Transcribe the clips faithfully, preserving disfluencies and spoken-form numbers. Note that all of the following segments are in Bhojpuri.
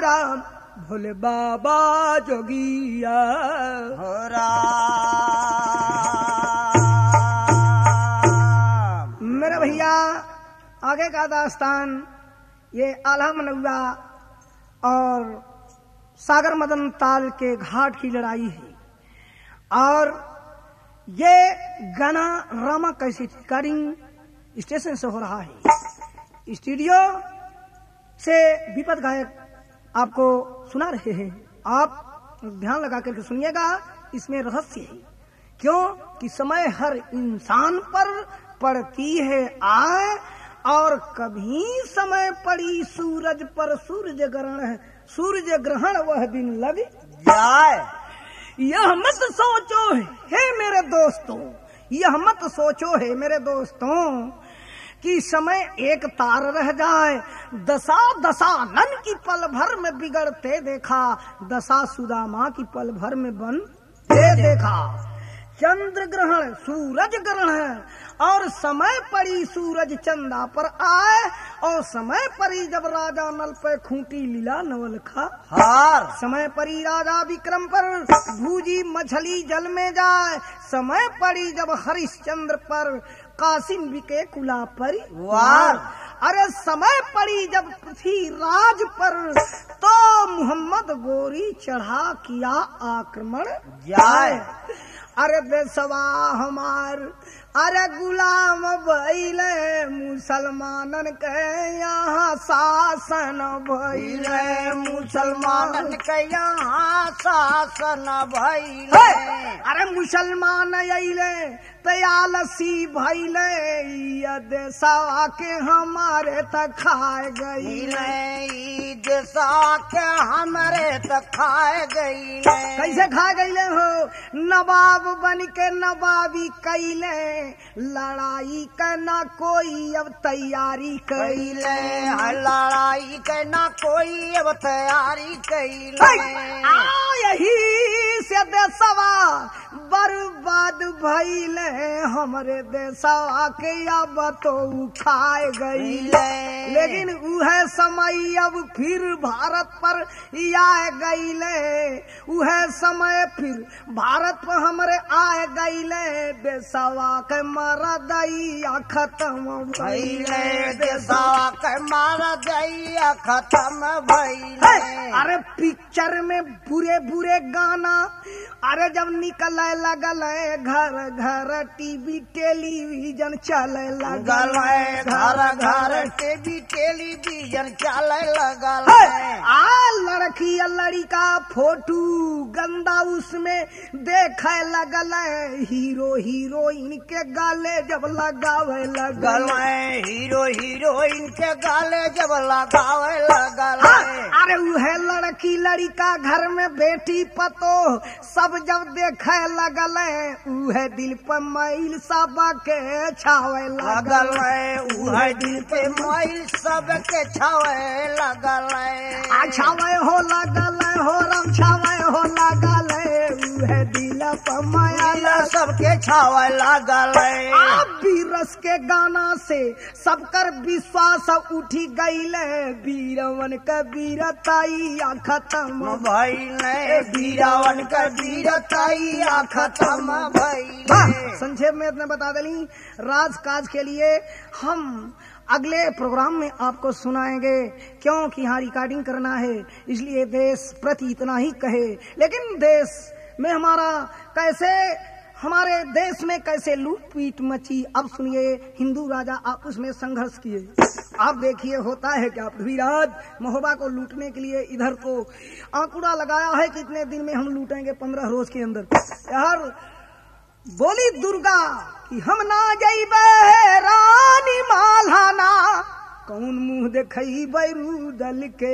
राम भोले बाबा जोगिया हो राम। मेरे भैया आगे का दास्तान ये आल्हा मनौआ और सागर मदन ताल के घाट की लड़ाई है। और ये गाना रामा कैसेट रिकॉर्डिंग स्टेशन से हो रहा है। स्टूडियो से विपत गायक आपको सुना रहे हैं। आप ध्यान लगा करके सुनिएगा, इसमें रहस्य है। क्यों कि समय हर इंसान पर पड़ती है आए, और कभी समय पड़ी सूरज पर सूरज ग्रहण है, सूरज ग्रहण वह दिन लग जाए। यह मत सोचो है मेरे दोस्तों, यह मत सोचो है मेरे दोस्तों कि समय एक तार रह जाए। दशा दशानन की पल भर में बिगड़ते देखा, दशा सुदामा की पल भर में बन दे देखा। चंद्र ग्रहण सूरज ग्रहण है, और समय पड़ी सूरज चंदा पर आए, और समय पड़ी जब राजा नल पे खूंटी लीला नवल खा हार। समय पड़ी राजा विक्रम पर भूजी मछली जल में जाए, समय पड़ी जब हरिश्चंद्र पर कासिम बिके कुला परिवार। अरे समय पड़ी जब पृथ्वीराज पर तो मोहम्मद गोरी चढ़ा किया आक्रमण जाए। अरे देशवा हमार अरे गुलाम भइले, मुसलमानन के यहाँ शासन भइले, मुसलमानन के यहाँ शासन भइले। अरे मुसलमान अइले तयालसी भइले, ये देशवा के हमारे त खाए गइले, देशवा के हमारे त खाए गइले। कैसे खाए गइले हो? नवाब बन के नवाबी कैले, लड़ाई का ना कोई अब तैयारी कैले, लड़ाई के ना कोई अब तैयारी कैले। आ यही से देशवा बर्बाद भइले, हमरे देशवा के अब तो उखाए गइले। लेकिन उहे समय अब फिर भारत पर आए गइले, उहे समय फिर भारत पर हमरे आए गइले, देशवा के मारा दैया खत्म भइले, देशवा के मारा दैया खत्म भइले। अरे पिक्चर में बुरे बुरे गाना अरे जब निकले लगल घर घर टीवी टेलीविजन चले लगल, घर घर टीवी टेलीविजन चले लगल। आ लड़की लड़का फोटो गंदा उसमें देखे लगल, हीरो हीरोइन के गाले जब लगावे लगल, हीरो हीरोइन के गाले जब लगावे लगल। अरे उहे लड़की लड़का घर में बेटी पतो सब जब देखे लगल, उहे दिल पे मैल सब के छावे लगल, उहे दिल पे मैल सब के छावे लगल। आ छावे हो लगल हो राम छावे हो लगल, उहे दिल पे मैल सबके छावे लगल। आप भी रस के गाना से सबकर विश्वास उठी गईले, वीरवन का वीरताइया खत्म भइले, वीरवन का वीरताइया खत्म भइले। संक्षेप में इतना बता देली, राजकाज के लिए हम अगले प्रोग्राम में आपको सुनाएंगे, क्योंकि यहाँ रिकॉर्डिंग करना है, इसलिए देश प्रति इतना ही कहे। लेकिन देश में हमारा कैसे हमारे देश में कैसे लूट पीट मची, अब सुनिए। हिंदू राजा आपस में संघर्ष किए। आप देखिए होता है क्या, पृथ्वीराज महोबा को लूटने के लिए इधर को आंकड़ा लगाया है कि इतने दिन में हम लूटेंगे, पंद्रह रोज के अंदर। यार बोली दुर्गा कि हम ना जइबे रानी मालाना, कौन मुंह देखई बैरू दल के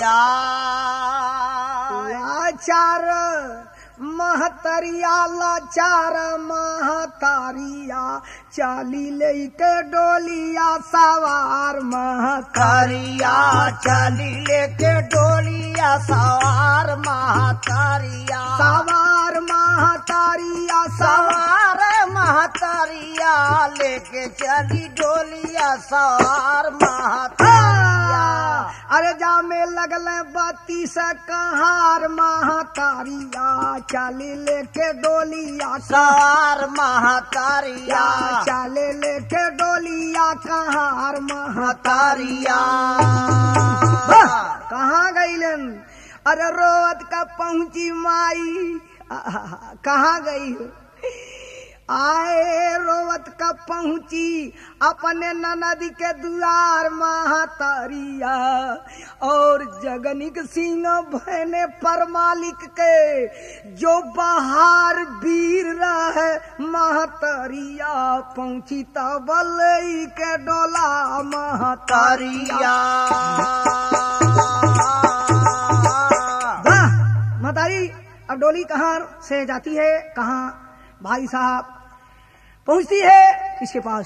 लाचार महतरिया, लाचार महतारिया, चाली लेके डोलिया सवार महतारिया, चाली लेके डोलिया सवार महतारिया, सवार महतारिया, सवार महतारिया, लेके चली डोलिया सवार महतारिया। अरे जाओ में लगल बाती से कहार महातारिया चाली लेके डोलिया सवार महातारिया चाले लेके डोलिया कहार महातारिया तारिया कहाँ गईलन? अरे रोवत का पहुंची माई कहाँ गई हो? आए रोवत का पहुंची अपने ननद के दुआर महातारिया और जगनिक सिंह भैने पर मालिक के जो बहार वीर रहे महातारिया पहुंची तबल के डोला महातारिया महतारी अब डोली कहाँ से जाती है, कहाँ भाई साहब पहुंचती है इसके पास,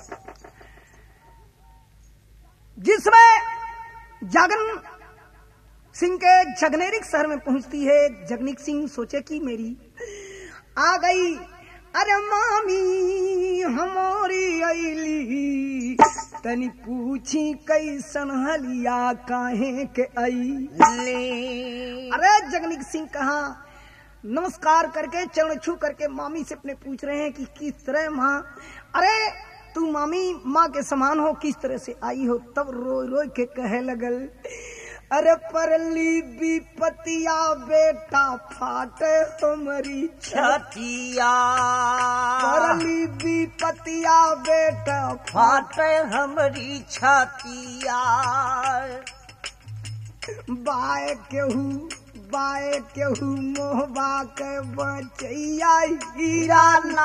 जिसमें जगन सिंह के जगनेरिक शहर में पहुंचती है। जगनिक सिंह सोचे कि मेरी आ गई, अरे मामी हमारी अली तनी पूछी कैसन हलिया काहे के आई। अरे जगनिक सिंह कहा नमस्कार करके चरण छू करके मामी से अपने पूछ रहे हैं कि किस तरह माँ, अरे तू मामी माँ के समान हो, किस तरह से आई हो। तब रोई रोई के कहे लगल, अरे परली विपतिया बेटा फाटे हमारी छतिया परली विपतिया बेटा फाटे हमारी छतिया बाए केहू बाए केहू मोहबा के बचैया हीरा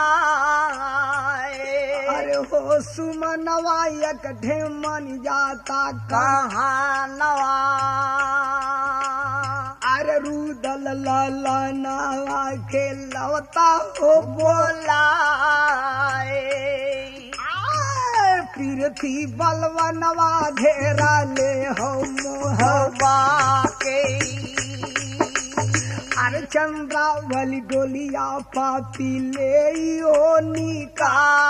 नाए अरे हो सुमनवा एक ढेमन जाता कहाँ नवा अरे रुदल लाला नावा के लवता हो बोलाए पृथ्वी बलवनवा घेरा ले हो मोहबा हवा के अरे चंद्रावली डोलिया पापी ले ओ निकाले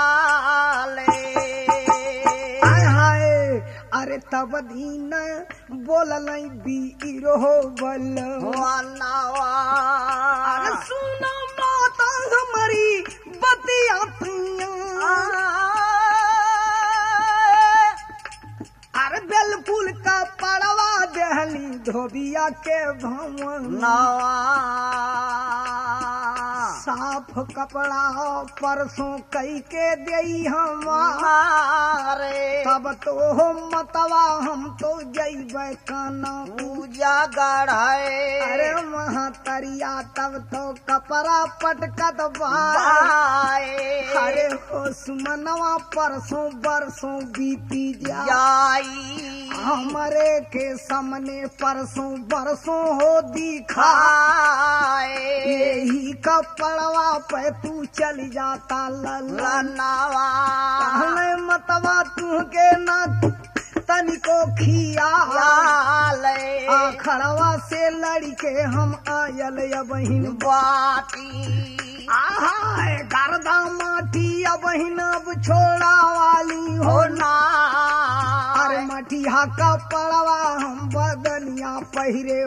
हाय हाय अरे तब दीन बोलल बीरो बल नवा अरे सुना माता हमारी बतिया अरे बेलफूल का पड़वा दहली धोबिया के भवन नवा साफ कपड़ा परसों कई के दई हमारे मारे तब तो हो मतवा हम तो जैबे काना पूजा गढ़ाए अरे महातरिया तब तो कपड़ा पटकत बाए बाए अरे हो सुमनवा परसों बरसों बीती जा जाई हमारे के सामने परसों बरसों हो दिखा खाए यही कपड़वा पे तू चल जाता लल्ला नवा हमें मतवा तू के ना तनिको खिया लाले खड़वा से लड़के हम आयल बहिन बाटी आहा गर्दा माटी अब अब छोड़ा वाली हो हो ना अरे मटिया का पड़वा हम बदनिया पहिरे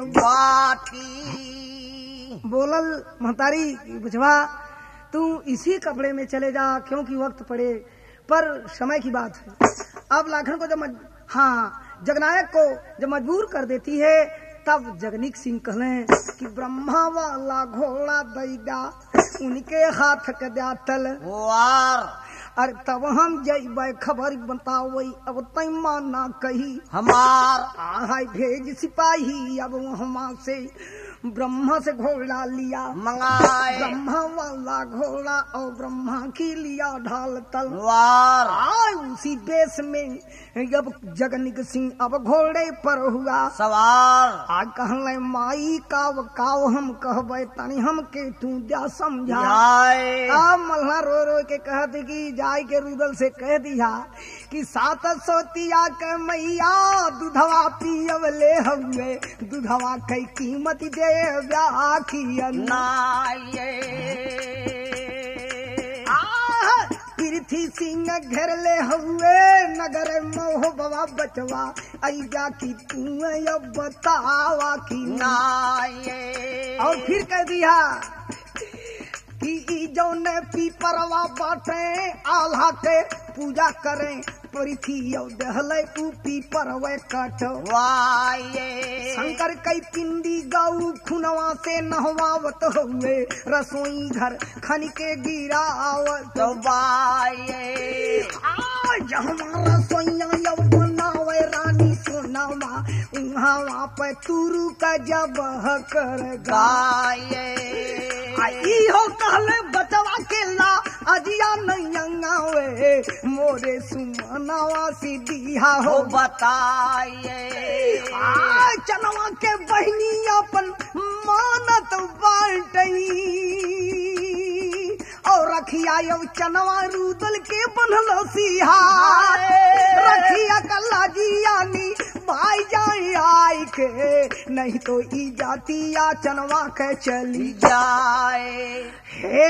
बाटी बोलल महतारी बुझवा तू इसी कपड़े में चले जा क्योंकि वक्त पड़े, पर समय की बात है। अब लाखन को जब मज... हाँ जगनायक को जब मजबूर कर देती है तब जगनिक सिंह कहले कि ब्रह्मा वाला घोड़ा दैगा उनके हाथ के द्या तल वार अरे तब हम जैबे खबर बताओ अब तई माना कही हमार हाय भेज सिपाही अब वहां से ब्रह्मा से घोड़ा लिया मंगाए ब्रह्मा वाला घोड़ा और ब्रह्मा की लिया ढाल तल वार आय उसी बेस में जब जगनिक सिंह अब घोड़े पर हुआ सवार आ कहले माई काव काव हम कहबे तनी हम के तू जा समझा जाए आ मल्हा रो रो के कहते कि जाय के रुदल से कह दिया कि सात सोतिया के मैया दूधवा पियब ले हुए दूधवा कई कीमत दे ब्याह की नाये बैठी सिंह घेर ले हुए नगर मोह बवा बचवा ऐजा की तू अब बतावा की ना। नाये और फिर कह दिया कि ई जौन पीपरवा बाटे आल्हा के पूजा करें पृथ्वी और दहले ऊ पीपरवे कटवा। वाये शंकर कई पिंडी गऊ खुनवा से नहवावत हुए रसोई घर खन के गिरावत। तो वाये आज हमारा सोइया यो बनावे रानी सोनावा उहाँ पे तुरु का जब कर गाये आई हो कहले बचवा के ला अजिया नैयांगावे मोरे सुमनावा सीधिया हो हो। बताये आ चनवा के बहनी अपन मानत बाटई और रखिया यो चनवा रूदल के बनल सिहा रखिया कल्ला जियानी भाई जाए आई के नहीं तो ई जातिया चनवा के चली जाए। हे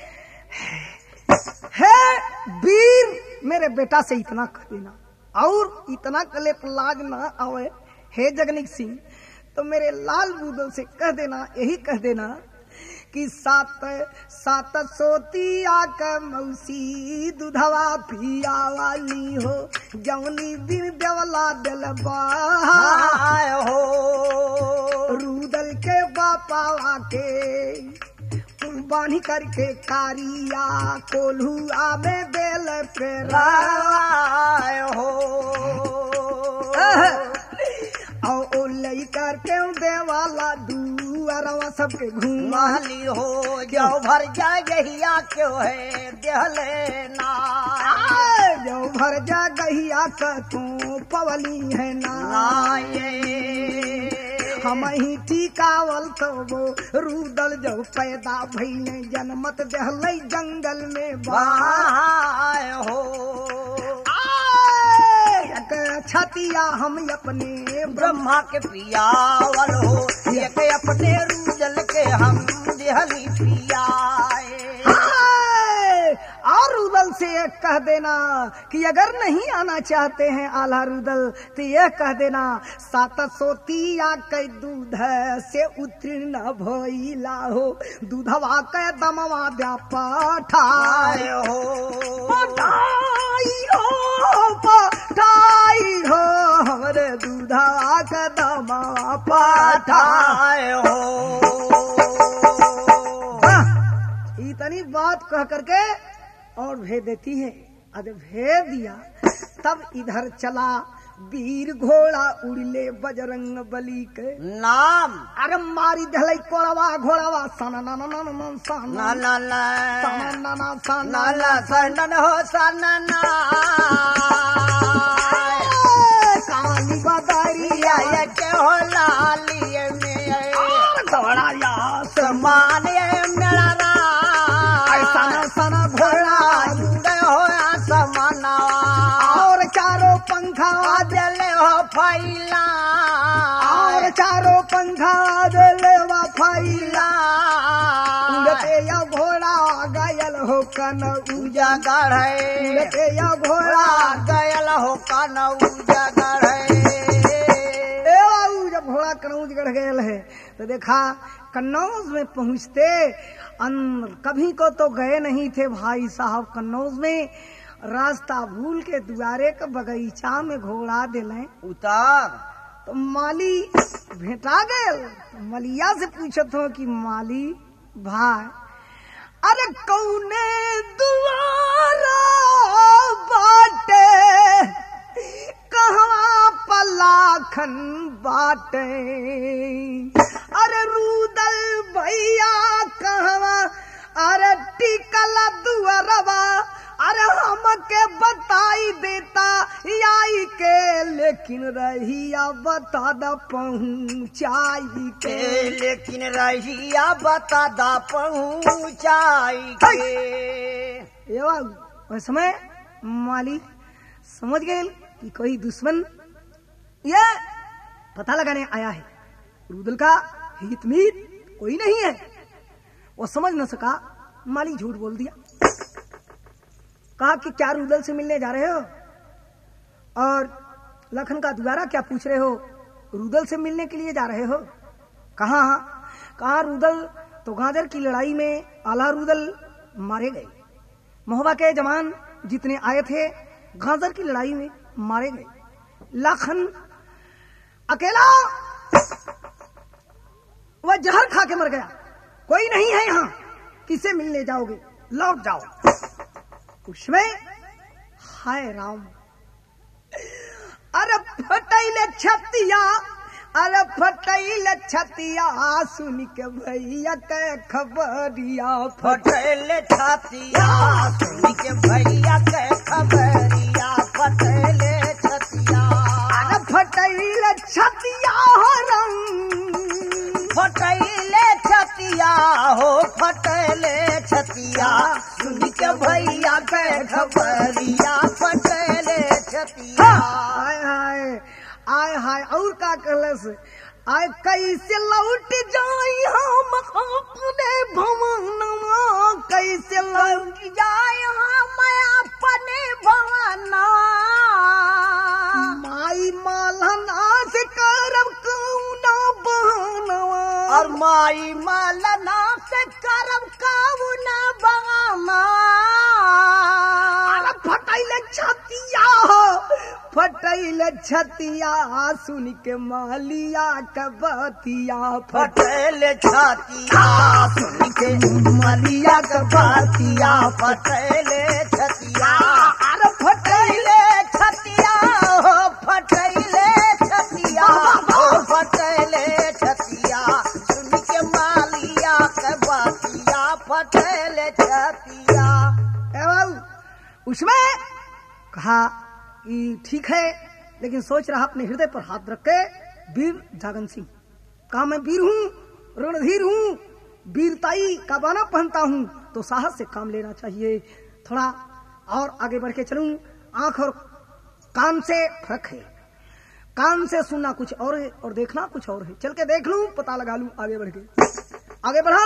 हे वीर मेरे बेटा से इतना कह देना और इतना कलेप लाज ना आवे। हे जगनीक सिंह तो मेरे लाल बूदल से कह देना यही कह देना कि सात सात सोतिया के मौसी दुधवा पिया वाली हो जौनी बिन देवला दिलबा आय हो रूदल के बापावा के बानी करके कारिया कोल्हू आबे बेल पे आय हो और ओ लई करके देवाला दुआरवा सबके घूमा माली हो जो भर जाए गहिया क्यों है देहले ना। जो भर जा गहिया का तू पवली है ना। नाये हम ही टिकावल तो वो रूदल जो पैदा भइले जन्मत देहले जंगल में बा आय हो छतिया हम अपने ब्रह्मा के पियावल हो एक अपने रूजल के हम देहली पियाए। और रुदल से एक कह देना कि अगर नहीं आना चाहते हैं आल्हा रुदल तो यह कह देना सात सोतिया के दूध से उत्तीर्ण भइला हो दूधवा के दमवा द्या पठाए हो पठाई हो पठाई हो हमरे दूधवा के दमवा पठाए हो। इतनी बात कह करके और भेज देती है। अरे भेज दिया तब इधर चला वीर घोड़ा उड़ले बजरंग बली के नाम। अरे मारी दहले कोड़वा घोड़वा सना ना ना ना ना सना ना ना सना ना ना सना ना ना सनन हो सनना काली बदरिया ये के हो लालिए में घोड़ा या समान मेरा रा सना सना घोड़ा जुड़े हो समाना और चारों पंखा जले हो फैला और चारों पंखा दिलवा फैला उड़ते या घोड़ा गयल हो कन उजागर है उड़ते या घोड़ा गयल हो कन उजागर है। ए बाबू जब घोड़ा कनौज गढ़ गयल है तो देखा कन्नौज में पहुंचते अंदर कभी को तो गए नहीं थे भाई साहब कन्नौज में रास्ता भूल के दुआरे का बगीचा में घोड़ा दिले उतार तो माली भेटा गए मलिया से पूछत हो कि माली भाई अरे कौने दुआरा बाटे कहवा पलाखन बाटे अरे रूदल भैया कहवा अरे टिकल दुआरवा अरे हमके बताई देता आई के लेकिन रहिया बता द पहुँचाई के लेकिन रहिया बता दा पहुँचाई के। उस समय माली समझ गए कि कोई दुश्मन ये पता लगाने आया है रुदल का हितमीत कोई नहीं है। वो समझ न सका माली झूठ बोल दिया। कहा कि क्या रुदल से मिलने जा रहे हो? और लखन का दोबारा क्या पूछ रहे हो? रुदल से मिलने के लिए जा रहे हो? कहा कहा रुदल तो गाजर की लड़ाई में आला रुदल मारे गए। महोबा के जवान जितने आए थे गाजर की लड़ाई में मारे गए। लखन अकेला वह जहर खा के मर गया। कोई नहीं है यहाँ, किसे मिलने जाओगे? लौट जाओ। उसमें हाय राम, अरे फटैले छतिया, अरे फटैले छतिया सुन के भैया के खबरिया। फटैले छतिया सुन के भैया के खबरिया। फटैले छतिया, अरे फटैले छतिया हो रंग, फटैले छतिया हो फटैले छतिया सुन के भैया के खबरिया। फटैले छतिया। हाय हाय आय हाय और का कहलस, आय कैसे लौट जाई हम अपने भवनवा, कैसे लौट जाय हम अपने भवना। माई मालना से करब कौना बहनवा, और माई मालना से करब कौना बहना। अरे फटैले छतिया हो, फटैले छतिया सुन के मालिया के बतिया। फटैले छतिया सुन के मालिया के बतिया। फटैले छतिया, अरे फटैले छतिया हो फटैले छतिया हो फटैले छतिया सुन के मालिया के बतिया। फटैले छतिया। उसमें कहा कि ठीक है, लेकिन सोच रहा अपने हृदय पर हाथ रख के, वीर जागन सिंह, कहा मैं वीर हूँ, रणधीर हूँ, वीरताई का बाना पहनता हूँ, तो साहस से काम लेना चाहिए। थोड़ा और आगे बढ़ के चलूं। आंख और कान से फर्क है, कान से सुनना कुछ और है और देखना कुछ और है। चल के देख लूं, पता लगा लूं। आगे बढ़ के आगे बढ़ा,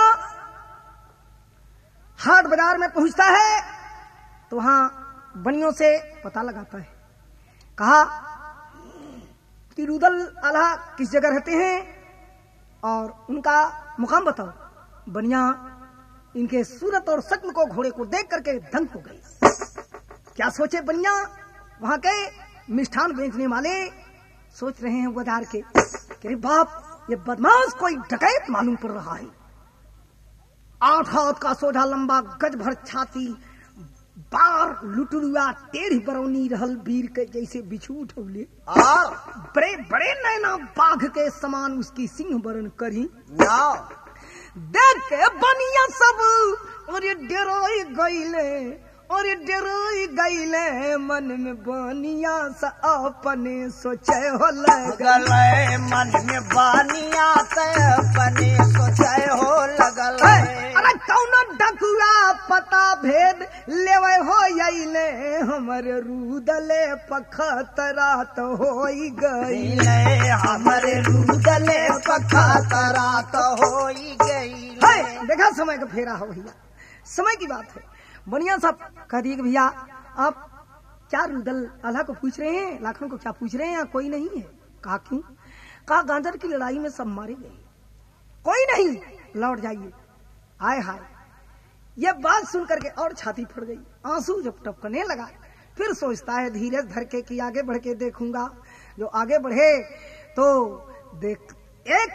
हाट बाजार में पहुंचता है तो वहां बनियों से पता लगाता है। कहा कि रुदल आला किस जगह रहते हैं और उनका मुकाम बताओ। बनिया इनके सूरत और शक्ल को, घोड़े को देख करके दंग हो गई। क्या सोचे बनिया, वहां के मिष्ठान बेचने वाले सोच रहे हैं बाजार के, अरे बाप ये बदमाश कोई डकैत मालूम पड़ रहा है। आठ हाथ का सोझा लंबा, गज भर छाती, बार लुटुरुआ, टेढ़ी बरौनी रहल वीर के जैसे बिछू उठौले, और बड़े बड़े नैना बाघ के समान उसकी सिंह बरन करी। देख के बनिया सब और ये डरोई गईले, और ये डरोई गईले, मन में बनिया सा अपने सोचे हो लगल, मन में बनिया से अपने सोचे हो लगल। अरे कौनो डकुआ पता भेद लेवे हो यले, हमरे रुदले पखतरा तो होई गईले, हमरे रुदले पखतरा तो होई गई। देखा समय का फेरा हो भैया, समय की बात है। बनिया साहब कह दिए कि भैया आप क्या रुदल आला को पूछ रहे हैं, लाखन को क्या पूछ रहे हैं, या कोई नहीं है? कहा क्यों? कहा गाजर की लड़ाई में सब मारे गए, कोई नहीं, लौट जाइए। हाय हाय, ये बात सुन करके और छाती फट गई, आंसू जब टपकने लगा। फिर सोचता है धीरे धर के कि आगे बढ़ के देखूंगा। जो आगे बढ़े तो देख एक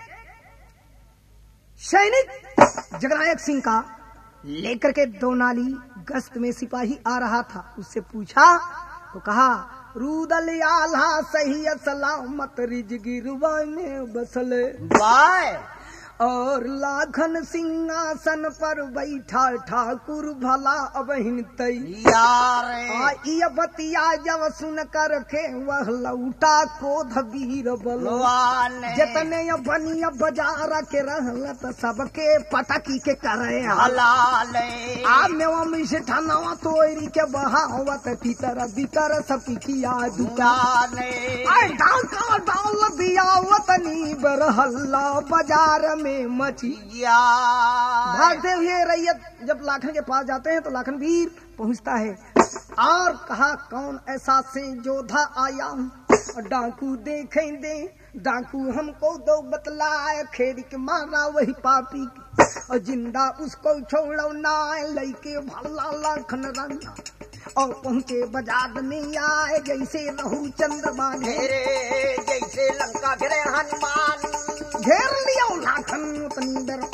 सैनिक जगनायक सिंह का लेकर के दो नाली गश्त में सिपाही आ रहा था। उससे पूछा तो कहा रुदल आला सही सलामत रिजगिरवा में बसल, बाय और लाखन सिंहासन पर बैठा ठाकुर भला अब यार ये बतिया जब सुन कर के वह लौटा क्रोध वीर बलवान, जितने बनिया बाजार के रहलत सबके पटकी के करे हलाल, मिष्ठानवा तोरी के बहावत भीतर भीतर सब किया दुकान, डाल दिया वतनी बरहल्ला बाजार में मचिया। भागते हुए रैयत जब लाखन के पास जाते हैं तो लाखन वीर पहुंचता है। और कहा कौन ऐसा से योद्धा आया, डाकू देखें दे, डाकू हमको दो बतलाए, खेद के मारा वही पापी और जिंदा उसको छोड़ो ना, लइके भला लाखन रंगा और पहुंचे बाजार में आए, जैसे रहू चंद्रमा घेरे जैसे लंका घेरे हनुमान, घेर लिया लाखन उतनी देर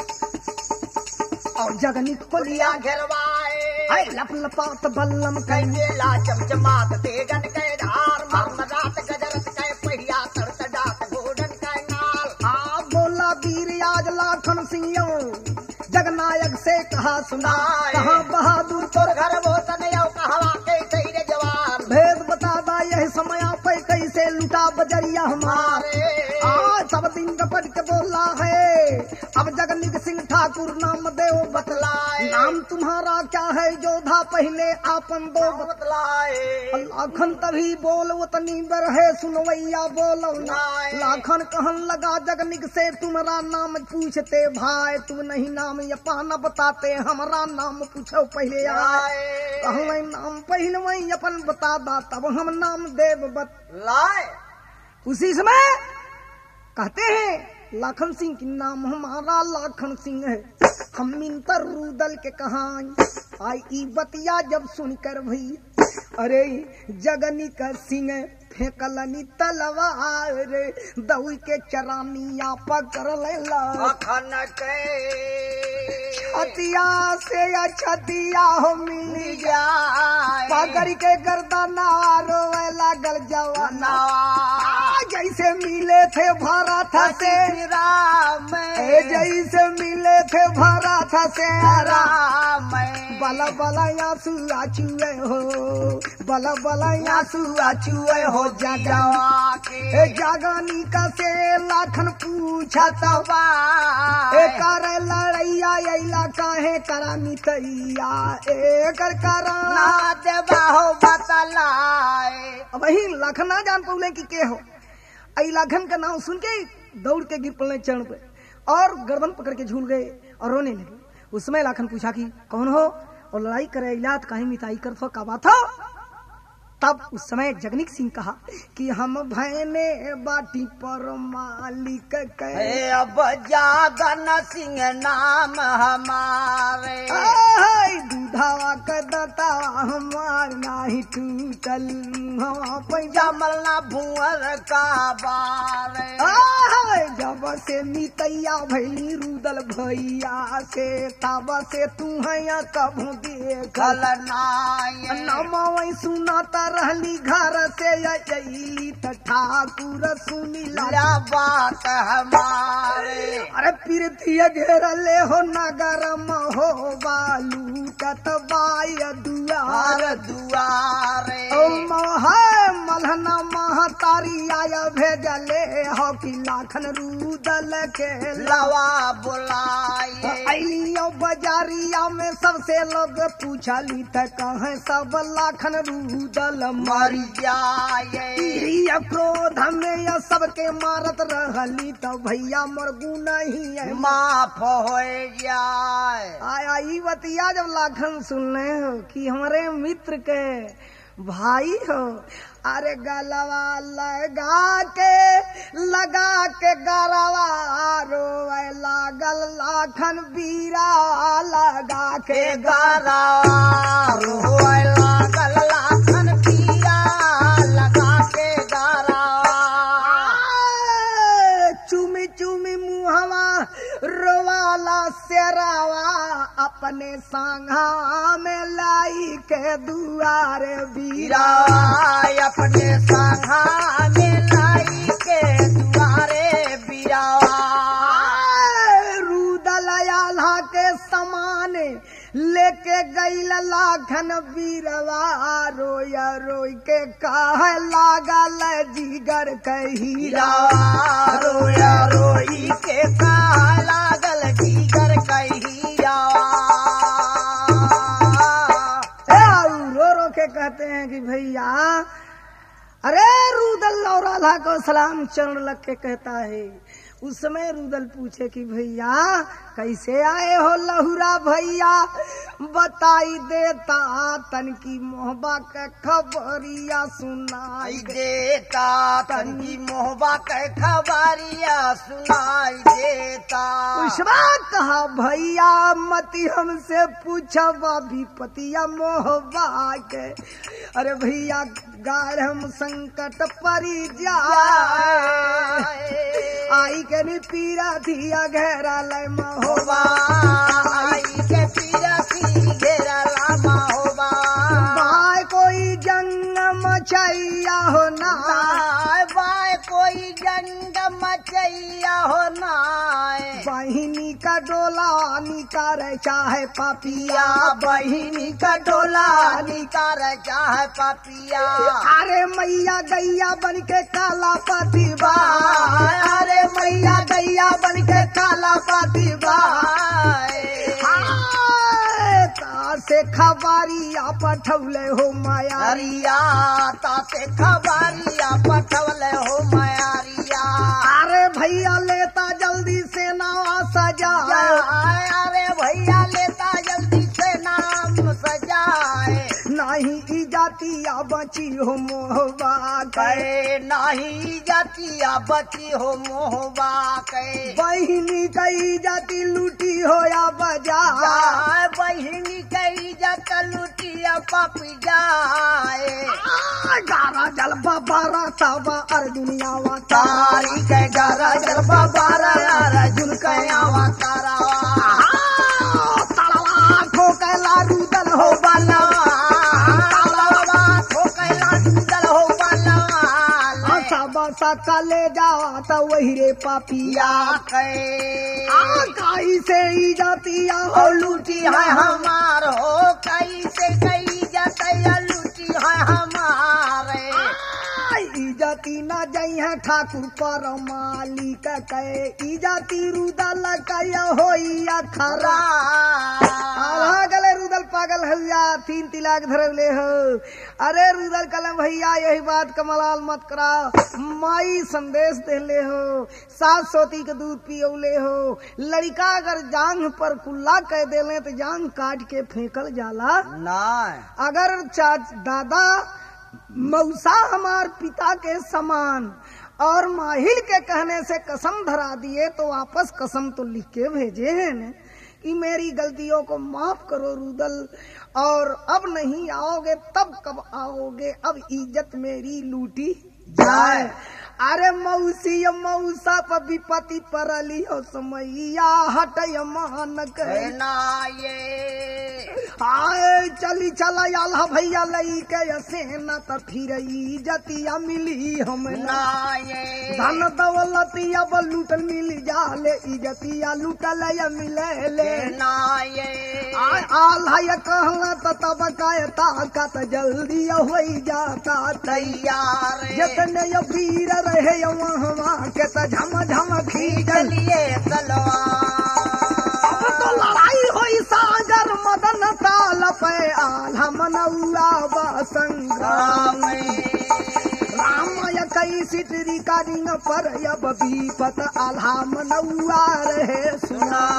और जगनी को लिया घेरवाए, आए लप लपात बल्लम कैसे ला चमचमात तेगन के धार, मरमरात गजरत के पहिया तरत जात घोड़न के नाल। आ बोला वीर आज लाखन सिंह जगनायक से कहा सुना, कहा बहादुर तोर घर वो तनयो कहवा के तेरे जवान, भेद बता दा यह समय पे कैसे लुटा बजरिया हमारे। आज सब दिन गपट के बोला है, अब जगन्नाथ सिंह ठाकुर नाम देव बतलाए, नाम तुम्हारा क्या है योद्धा पहले आपन दो बतलाए। लाखन तभी बोल उतनी बर है सुनवैया बोलो ना, लाखन कहन लगा जगनिक से तुम्हारा नाम पूछते भाई, तुम नहीं नाम अपना बताते, हमारा नाम पूछो पहले आए, कहूँ नाम पहले वही अपन बता दा तब हम नाम देव बतलाए। उसी समय कहते हैं लाखन सिंह की नाम हमारा लाखन सिंह है, हम मिंतर रूदल के कहानी आई ई बतिया जब सुनकर भई, अरे जगनी का सिंह फेंकलनी तलवार रे, दौड़ के चरानिया पकड़ लेला छतिया से छतिया हो मिल जाए, पकड़ के गर्दना रोवे लागल जवाना, जैसे मिले थे भारत से राम, जैसे मिले थे भारत से राम, बला बला आंसू आचुए हो, बला बला आंसू आचुए हो जगवा के, जगनी का से लाखन पूछा तबा, कर लड़ैया अला काहे करा मितैया, एकर करा ना देबा हो बतलाए। अब वही लाखन ना जान पौले की के हो, आई लाखन का नाम सुन के दौड़ के गिर पड़े चरण पे और गर्दन पकड़ के झूल गए और रोने लगे। उसमें लाखन पूछा कि कौन हो और लड़ाई करे इलात कहीं मिताई कर थो का बात हो। तब उस समय जगनिक सिंह कहा कि हम भैने बाटी पर मालिक के, अब जागन सिंह नाम हमारे, दूधावा का दाता हमार नाही टूटल, जमल ना भुअर का बारे, जब से मितैया भैली रूदल भैया से, तब से तू है कभू देखल नाय, नमवै सुनाता रहली घर से अली त ठाकुर सुनिला बात हमारे, अरे पीरतिया घेरले हो नगर हो बालू कतबाई दुआर दुआरे, ओ महा मलहना महतारी आया भेजले हो कि लाखन रूदल के लवा बुलाए, अलियो बाजारिया में सबसे लोग पूछली त कहे सब लाखन रूदल मर जाए, क्रोध में या सबके मारत रहली तो भैया मरगू नहीं है माफ हो जाए। आया ई बतिया जब लाखन सुनने हो कि हमारे मित्र के भाई हो, अरे गलवा लगा के लगा के गरवा रोवे लागल लाखन बीरा लगा के गरवा रोवे लागल लाखन बीरा लगा के गरवा, चुमी चुमी मुहवा रोवाला सेरावा अपने सांघा में लाई के दुआरे बीरा, अपने सांघा में लाई के दुआरे बीरा, रूदल आल्हा के समान लेके गई लाखन बीरवा, रोया रोई के कहे लागल जिगर कहीरा, रोया रोई के कहे लागल जिगर कहीरा, रो रो के कहते हैं कि भैया अरे रूदल और आल्हा को सलाम चरण लग के कहता है। उस समय रूदल पूछे कि भैया कैसे आए हो लहुरा भैया, बताई देता तन की मोहबा के खबरिया सुनाई आई देता तनकी मोहबा के खबरिया सुनाई देता। पुष्पा कहा भैया मती हमसे पूछबा विपतिया मोहबा के। अरे भैया गाय हम संकट परी जाए आई के नी पीरा थिया घेरा लय महोबा आई के पीरा थी घेरा लामा होबा। बाय कोई जंग मचैया हो ना बाय कोई जंग मचैया हो नाय। बहिनी का डोला निकार चाहे पापिया पिया बहिनी का डोला निकार चाहे पापिया। अरे मैया गैया बन के काला पाती बा अरे मैया गैया बन के काला पाती बाय। से खबारिया पठौले हो माया हरिया ताते खबरिया पठवले हो मायारिया। अरे भैया लेता जल्दी से नावा सजाए अरे भैया लेता जल्दी से नाम सजाए। नहीं ई जातिया बची हो मोहबा के कहे नाही जातिया बची हो मोहबा के। बहिनी कई जाति लूटी हो या बजा जाए बहिनी कई जत लुटिया पापी जाए। गारा जलबा बारा ताबा अर दुनिया वा तारी के गारा जलबा बारा अर्जुन कयावा तारावा। तलवा ठोकला रुदल हो बना तालावा ठोकला रुदल हो बना। सब सकले जावा तो वही रे पापिया या के काई से ई जातिया हो हो लूटी है हमार हो कई से कई जतया लूटी है हमारे। ई जाति न जई है ठाकुर पर मालिक कहे ई जाति रुदल कय होई अखरा आला गले रुदल पागल हल्ला तीन तिलाक धरले हो। अरे रुदल कलम भैया यही बात कमलाल मत करा माई संदेश देले हो सास सोती के दूध पियोले हो। लड़का अगर जांग पर कुल्ला कह देले तो जांग काट के फेंकल जाला। ना अगर चाच दादा मौसा हमार पिता के समान और माहिल के कहने से कसम धरा दिए तो वापस कसम तो लिख के भेजे हैं न कि मेरी गलतियों को माफ करो रुदल और अब नहीं आओगे तब कब आओगे अब इज्जत मेरी लूटी जाए। अरे मौसी मौसा पर विपत्ति परली हो समैया हट मान के ना ये आए चली चला आला भैया लई के सेना त फिर इज्जतिया मिली हम ना ये धन दौलत अब लूटल मिल जाले इज्जतिया लूटल या मिले ले ना ये आला ये कहला त तब काय ताकत जल्दी हो जाता तैयार जितने ये वीर रहे वहाँ के त झम झम खींचल लिए तलवार। अब तो लड़ाई होई सागर मदन ताल पे आल्हा मनौआ बसंग्राम राम कई सिटरी का रिंग पर अब बीपत आल्हा मनौआ रहे सुना।